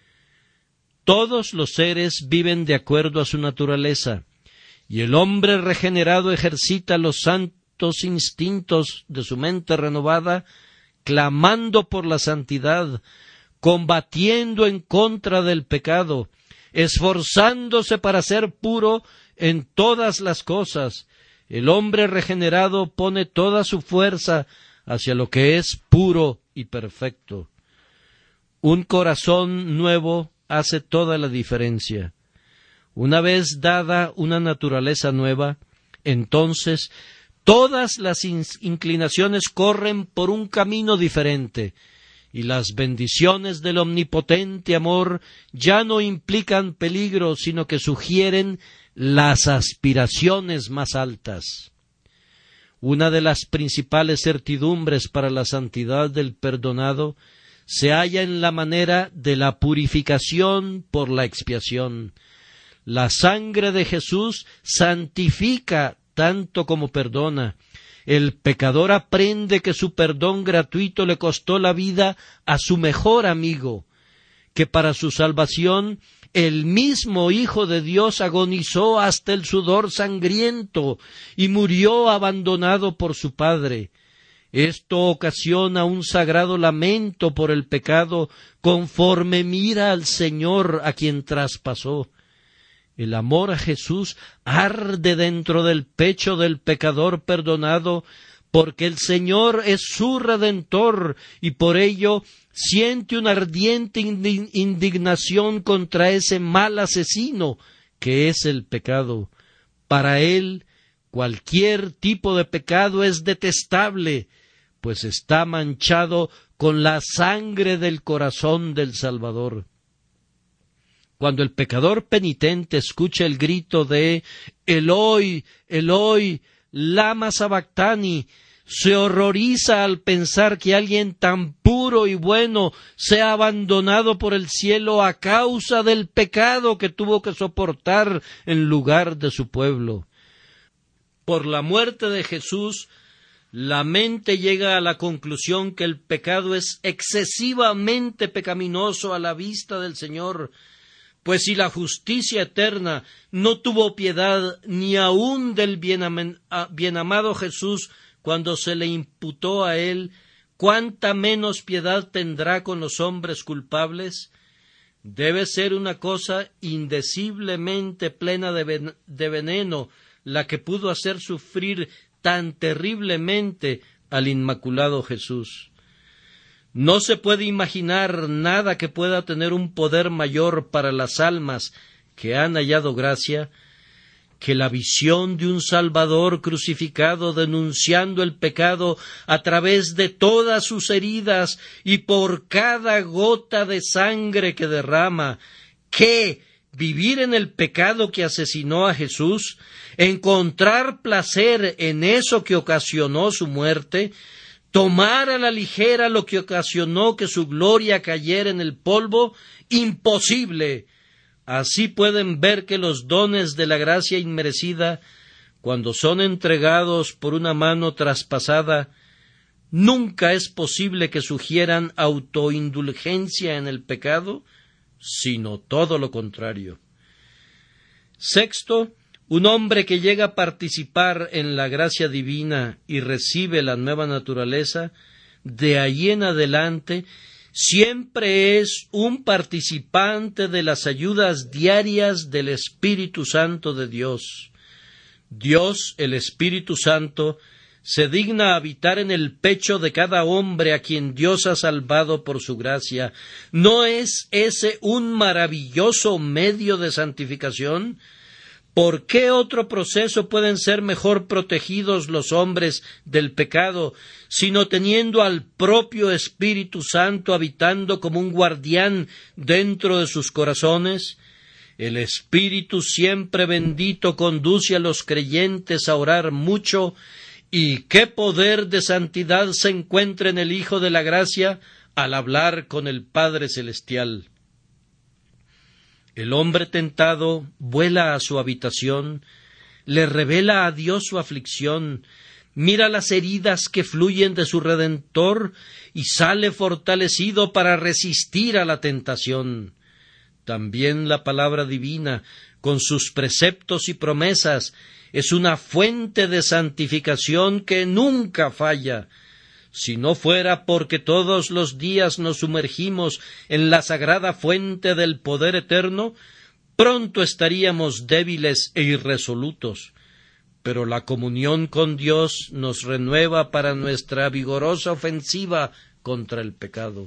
Todos los seres viven de acuerdo a su naturaleza, y el hombre regenerado ejercita los santos instintos de su mente renovada, clamando por la santidad, combatiendo en contra del pecado, esforzándose para ser puro en todas las cosas. El hombre regenerado pone toda su fuerza hacia lo que es puro y perfecto. Un corazón nuevo hace toda la diferencia. Una vez dada una naturaleza nueva, entonces todas las inclinaciones corren por un camino diferente, y las bendiciones del omnipotente amor ya no implican peligro, sino que sugieren las aspiraciones más altas. Una de las principales certidumbres para la santidad del perdonado se halla en la manera de la purificación por la expiación. La sangre de Jesús santifica tanto como perdona. El pecador aprende que su perdón gratuito le costó la vida a su mejor amigo, que para su salvación el mismo Hijo de Dios agonizó hasta el sudor sangriento y murió abandonado por su Padre. Esto ocasiona un sagrado lamento por el pecado conforme mira al Señor a quien traspasó. El amor a Jesús arde dentro del pecho del pecador perdonado, porque el Señor es su Redentor, y por ello siente una ardiente indignación contra ese mal asesino que es el pecado. Para él, cualquier tipo de pecado es detestable, pues está manchado con la sangre del corazón del Salvador. Cuando el pecador penitente escucha el grito de Eloi, Eloi, lama sabactani, se horroriza al pensar que alguien tan puro y bueno sea abandonado por el cielo a causa del pecado que tuvo que soportar en lugar de su pueblo. Por la muerte de Jesús, la mente llega a la conclusión que el pecado es excesivamente pecaminoso a la vista del Señor, pues si la justicia eterna no tuvo piedad ni aun del bienamado Jesús cuando se le imputó a él, ¿cuánta menos piedad tendrá con los hombres culpables? Debe ser una cosa indeciblemente plena de, ven- de veneno la que pudo hacer sufrir tan terriblemente al Inmaculado Jesús. No se puede imaginar nada que pueda tener un poder mayor para las almas que han hallado gracia que la visión de un Salvador crucificado denunciando el pecado a través de todas sus heridas y por cada gota de sangre que derrama. ¿Qué? ¿Vivir en el pecado que asesinó a Jesús? ¿Encontrar placer en eso que ocasionó su muerte? ¿Tomar a la ligera lo que ocasionó que su gloria cayera en el polvo? ¡Imposible! Así pueden ver que los dones de la gracia inmerecida, cuando son entregados por una mano traspasada, nunca es posible que sugieran autoindulgencia en el pecado, sino todo lo contrario. Sexto, un hombre que llega a participar en la gracia divina y recibe la nueva naturaleza, de ahí en adelante siempre es un participante de las ayudas diarias del Espíritu Santo de Dios. Dios, el Espíritu Santo, se digna habitar en el pecho de cada hombre a quien Dios ha salvado por su gracia. ¿No es ese un maravilloso medio de santificación? ¿Por qué otro proceso pueden ser mejor protegidos los hombres del pecado, sino teniendo al propio Espíritu Santo habitando como un guardián dentro de sus corazones? El Espíritu siempre bendito conduce a los creyentes a orar mucho Y qué poder de santidad se encuentra en el Hijo de la Gracia al hablar con el Padre Celestial. El hombre tentado vuela a su habitación, le revela a Dios su aflicción, mira las heridas que fluyen de su Redentor y sale fortalecido para resistir a la tentación. También la palabra divina, con sus preceptos y promesas, es una fuente de santificación que nunca falla. Si no fuera porque todos los días nos sumergimos en la sagrada fuente del poder eterno, pronto estaríamos débiles e irresolutos. Pero la comunión con Dios nos renueva para nuestra vigorosa ofensiva contra el pecado.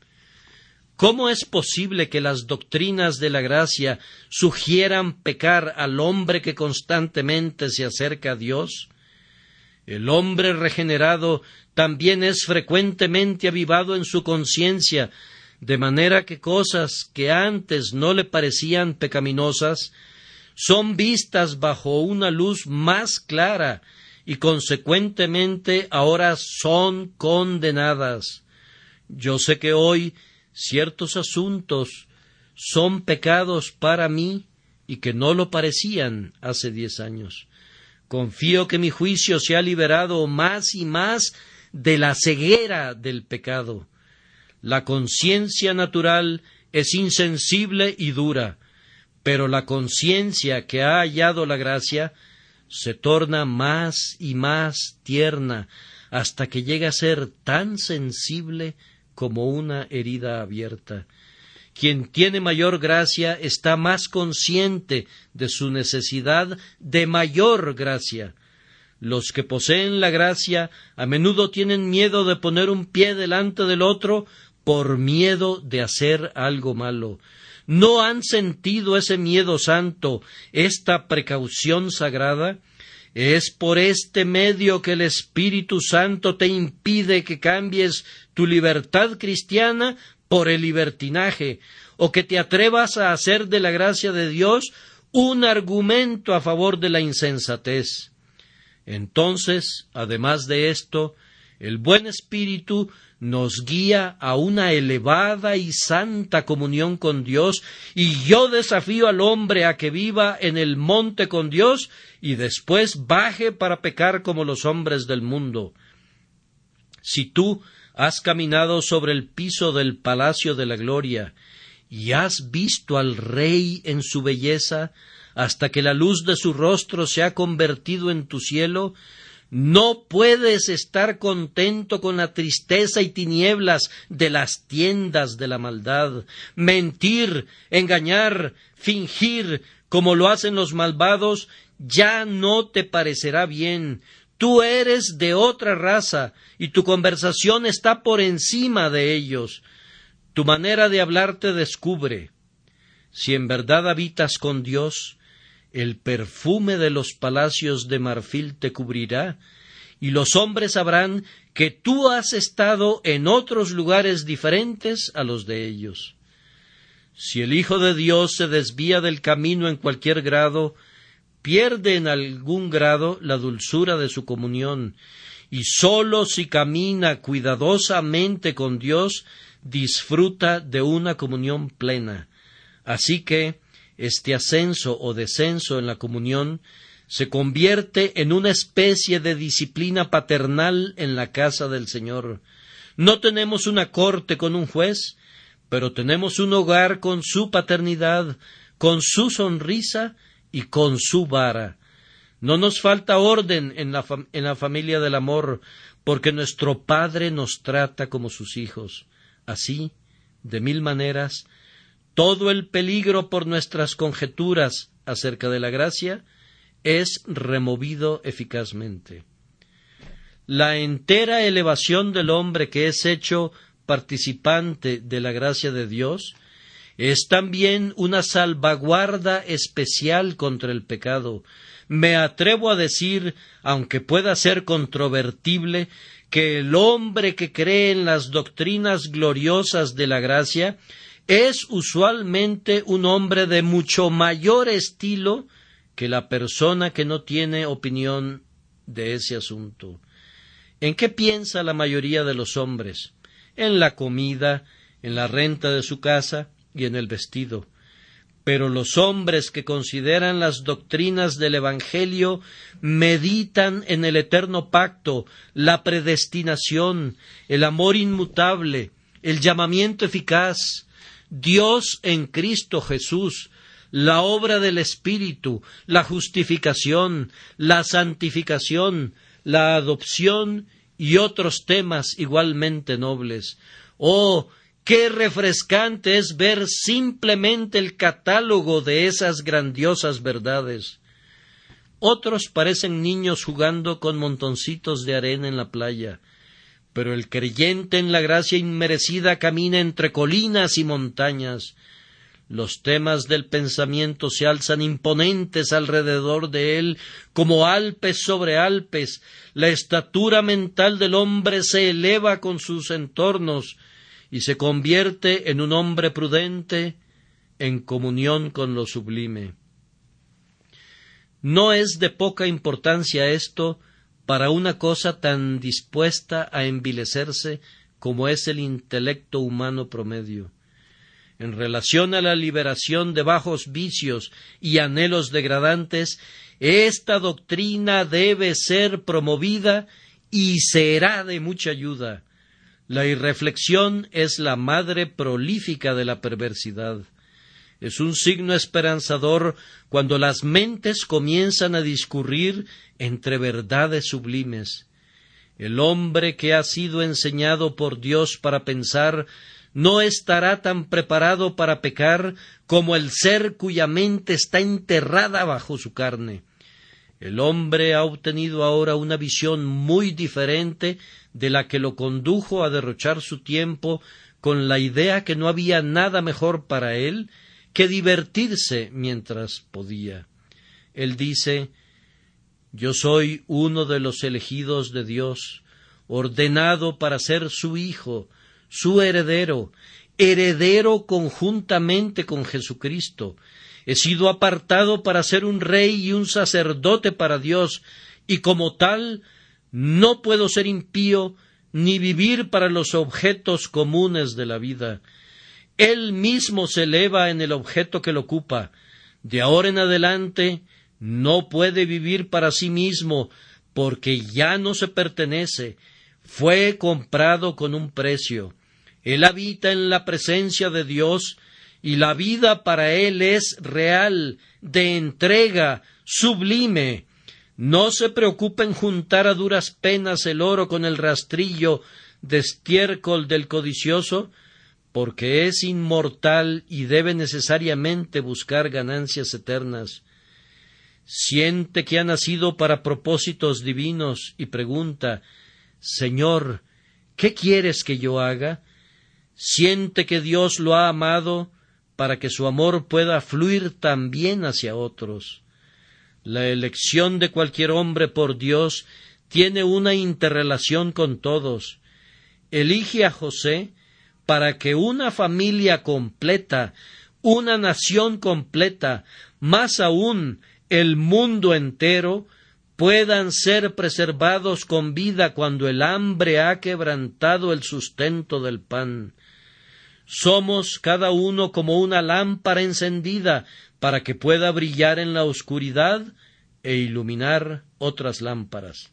¿Cómo es posible que las doctrinas de la gracia sugieran pecar al hombre que constantemente se acerca a Dios? El hombre regenerado también es frecuentemente avivado en su conciencia, de manera que cosas que antes no le parecían pecaminosas son vistas bajo una luz más clara y consecuentemente ahora son condenadas. Yo sé que hoy ciertos asuntos son pecados para mí y que no lo parecían hace diez años. Confío que mi juicio se ha liberado más y más de la ceguera del pecado. La conciencia natural es insensible y dura, pero la conciencia que ha hallado la gracia se torna más y más tierna hasta que llega a ser tan sensible como una herida abierta. Quien tiene mayor gracia está más consciente de su necesidad de mayor gracia. Los que poseen la gracia a menudo tienen miedo de poner un pie delante del otro por miedo de hacer algo malo. ¿No han sentido ese miedo santo, esta precaución sagrada? Es por este medio que el Espíritu Santo te impide que cambies tu libertad cristiana por el libertinaje, o que te atrevas a hacer de la gracia de Dios un argumento a favor de la insensatez. Entonces, además de esto, el buen Espíritu nos guía a una elevada y santa comunión con Dios, y yo desafío al hombre a que viva en el monte con Dios y después baje para pecar como los hombres del mundo. Si tú has caminado sobre el piso del palacio de la gloria y has visto al Rey en su belleza hasta que la luz de su rostro se ha convertido en tu cielo, no puedes estar contento con la tristeza y tinieblas de las tiendas de la maldad. Mentir, engañar, fingir, como lo hacen los malvados, ya no te parecerá bien. Tú eres de otra raza y tu conversación está por encima de ellos. Tu manera de hablar te descubre. Si en verdad habitas con Dios, el perfume de los palacios de marfil te cubrirá, y los hombres sabrán que tú has estado en otros lugares diferentes a los de ellos. Si el Hijo de Dios se desvía del camino en cualquier grado, pierde en algún grado la dulzura de su comunión, y sólo si camina cuidadosamente con Dios, disfruta de una comunión plena. Así que este ascenso o descenso en la comunión se convierte en una especie de disciplina paternal en la casa del Señor. No tenemos una corte con un juez, pero tenemos un hogar con su paternidad, con su sonrisa y con su vara. No nos falta orden en la, fam- en la familia del amor, porque nuestro Padre nos trata como sus hijos. Así, de mil maneras, todo el peligro por nuestras conjeturas acerca de la gracia es removido eficazmente. La entera elevación del hombre que es hecho participante de la gracia de Dios es también una salvaguarda especial contra el pecado. Me atrevo a decir, aunque pueda ser controvertible, que el hombre que cree en las doctrinas gloriosas de la gracia es usualmente un hombre de mucho mayor estilo que la persona que no tiene opinión de ese asunto. ¿En qué piensa la mayoría de los hombres? En la comida, en la renta de su casa y en el vestido. Pero los hombres que consideran las doctrinas del Evangelio meditan en el eterno pacto, la predestinación, el amor inmutable, el llamamiento eficaz, Dios en Cristo Jesús, la obra del Espíritu, la justificación, la santificación, la adopción y otros temas igualmente nobles. ¡Oh, qué refrescante es ver simplemente el catálogo de esas grandiosas verdades! Otros parecen niños jugando con montoncitos de arena en la playa, pero el creyente en la gracia inmerecida camina entre colinas y montañas. Los temas del pensamiento se alzan imponentes alrededor de él, como Alpes sobre Alpes. La estatura mental del hombre se eleva con sus entornos y se convierte en un hombre prudente en comunión con lo sublime. No es de poca importancia esto para una cosa tan dispuesta a envilecerse como es el intelecto humano promedio. En relación a la liberación de bajos vicios y anhelos degradantes, esta doctrina debe ser promovida y será de mucha ayuda. La irreflexión es la madre prolífica de la perversidad. Es un signo esperanzador cuando las mentes comienzan a discurrir entre verdades sublimes. El hombre que ha sido enseñado por Dios para pensar no estará tan preparado para pecar como el ser cuya mente está enterrada bajo su carne. El hombre ha obtenido ahora una visión muy diferente de la que lo condujo a derrochar su tiempo con la idea que no había nada mejor para él que divertirse mientras podía. Él dice: «Yo soy uno de los elegidos de Dios, ordenado para ser su hijo, su heredero, heredero conjuntamente con Jesucristo. He sido apartado para ser un rey y un sacerdote para Dios, y como tal no puedo ser impío ni vivir para los objetos comunes de la vida. Él mismo se eleva en el objeto que lo ocupa. De ahora en adelante no puede vivir para sí mismo, porque ya no se pertenece. Fue comprado con un precio. Él habita en la presencia de Dios, y la vida para él es real, de entrega, sublime. No se preocupa en juntar a duras penas el oro con el rastrillo de estiércol del codicioso, porque es inmortal y debe necesariamente buscar ganancias eternas. Siente que ha nacido para propósitos divinos y pregunta: «Señor, ¿qué quieres que yo haga?». Siente que Dios lo ha amado para que su amor pueda fluir también hacia otros. La elección de cualquier hombre por Dios tiene una interrelación con todos. Elige a José para que una familia completa, una nación completa, más aún el mundo entero, puedan ser preservados con vida cuando el hambre ha quebrantado el sustento del pan. Somos cada uno como una lámpara encendida para que pueda brillar en la oscuridad e iluminar otras lámparas.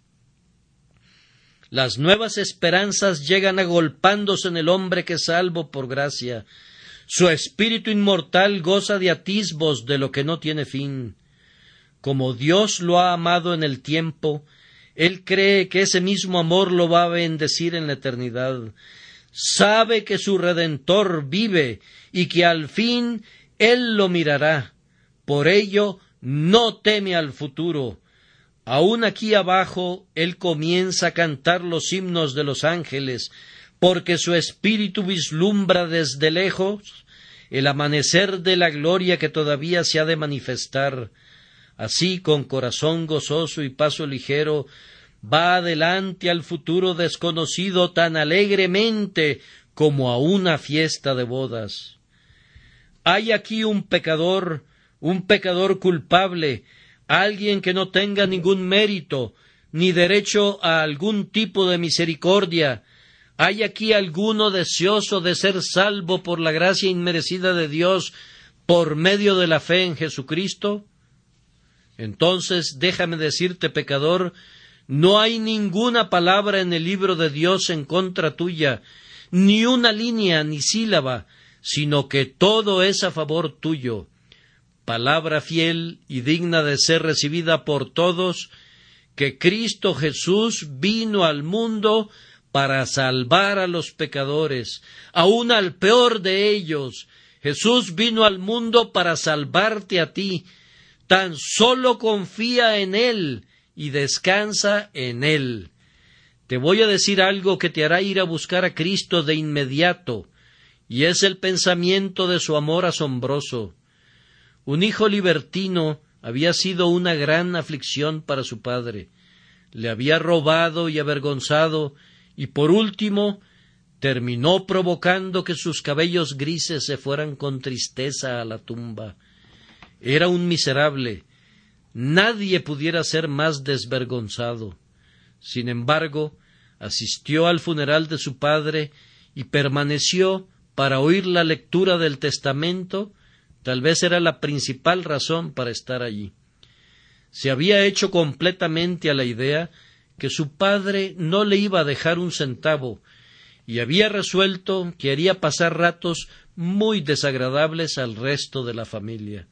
Las nuevas esperanzas llegan agolpándose en el hombre que es salvo por gracia. Su espíritu inmortal goza de atisbos de lo que no tiene fin. Como Dios lo ha amado en el tiempo, él cree que ese mismo amor lo va a bendecir en la eternidad. Sabe que su Redentor vive y que al fin él lo mirará. Por ello no teme al futuro. Aún aquí abajo él comienza a cantar los himnos de los ángeles, porque su espíritu vislumbra desde lejos el amanecer de la gloria que todavía se ha de manifestar. Así, con corazón gozoso y paso ligero, va adelante al futuro desconocido tan alegremente como a una fiesta de bodas. Hay aquí un pecador, un pecador culpable, alguien que no tenga ningún mérito, ni derecho a algún tipo de misericordia. ¿Hay aquí alguno deseoso de ser salvo por la gracia inmerecida de Dios por medio de la fe en Jesucristo? Entonces, déjame decirte, pecador, no hay ninguna palabra en el libro de Dios en contra tuya, ni una línea ni sílaba, sino que todo es a favor tuyo. Palabra fiel y digna de ser recibida por todos, que Cristo Jesús vino al mundo para salvar a los pecadores, aun al peor de ellos. Jesús vino al mundo para salvarte a ti. Tan solo confía en Él y descansa en Él. Te voy a decir algo que te hará ir a buscar a Cristo de inmediato, y es el pensamiento de su amor asombroso. Un hijo libertino había sido una gran aflicción para su padre. Le había robado y avergonzado, y por último terminó provocando que sus cabellos grises se fueran con tristeza a la tumba. Era un miserable. Nadie pudiera ser más desvergonzado. Sin embargo, asistió al funeral de su padre y permaneció para oír la lectura del testamento. Tal vez era la principal razón para estar allí. Se había hecho completamente a la idea que su padre no le iba a dejar un centavo, y había resuelto que haría pasar ratos muy desagradables al resto de la familia.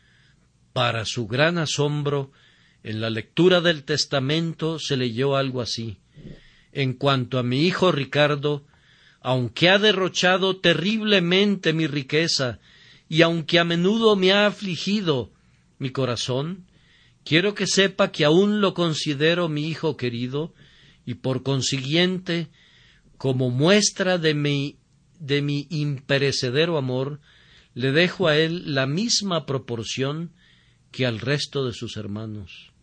Para su gran asombro, en la lectura del testamento se leyó algo así: en cuanto a mi hijo Ricardo, aunque ha derrochado terriblemente mi riqueza, y aunque a menudo me ha afligido mi corazón, quiero que sepa que aún lo considero mi hijo querido, y por consiguiente, como muestra de mi, de mi imperecedero amor, le dejo a él la misma proporción que al resto de sus hermanos.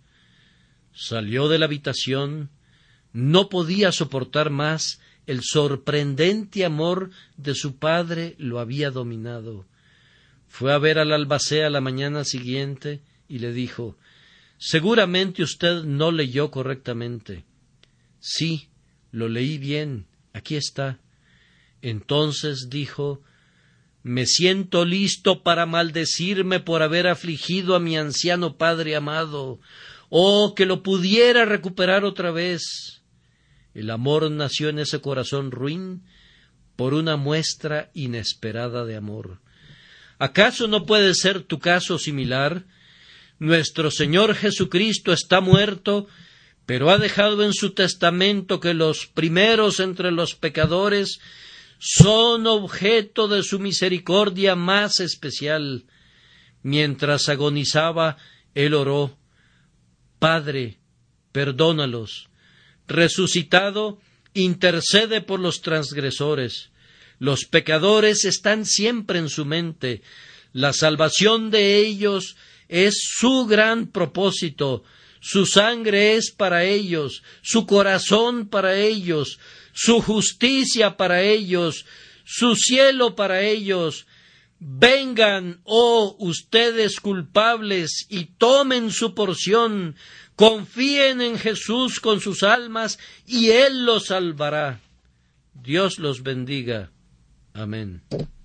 Salió de la habitación, no podía soportar más, el sorprendente amor de su padre lo había dominado. Fue a ver al albacea la mañana siguiente y le dijo: «Seguramente usted no leyó correctamente». «Sí, lo leí bien, aquí está». Entonces dijo: «Me siento listo para maldecirme por haber afligido a mi anciano padre amado. ¡Oh, que lo pudiera recuperar otra vez!». El amor nació en ese corazón ruin por una muestra inesperada de amor. ¿Acaso no puede ser tu caso similar? Nuestro Señor Jesucristo está muerto, pero ha dejado en su testamento que los primeros entre los pecadores son objeto de su misericordia más especial. Mientras agonizaba, él oró: «Padre, perdónalos». Resucitado, intercede por los transgresores. Los pecadores están siempre en su mente. La salvación de ellos es su gran propósito. Su sangre es para ellos, su corazón para ellos, su justicia para ellos, su cielo para ellos. Vengan, oh ustedes culpables, y tomen su porción. Confíen en Jesús con sus almas, y Él los salvará. Dios los bendiga. Amén.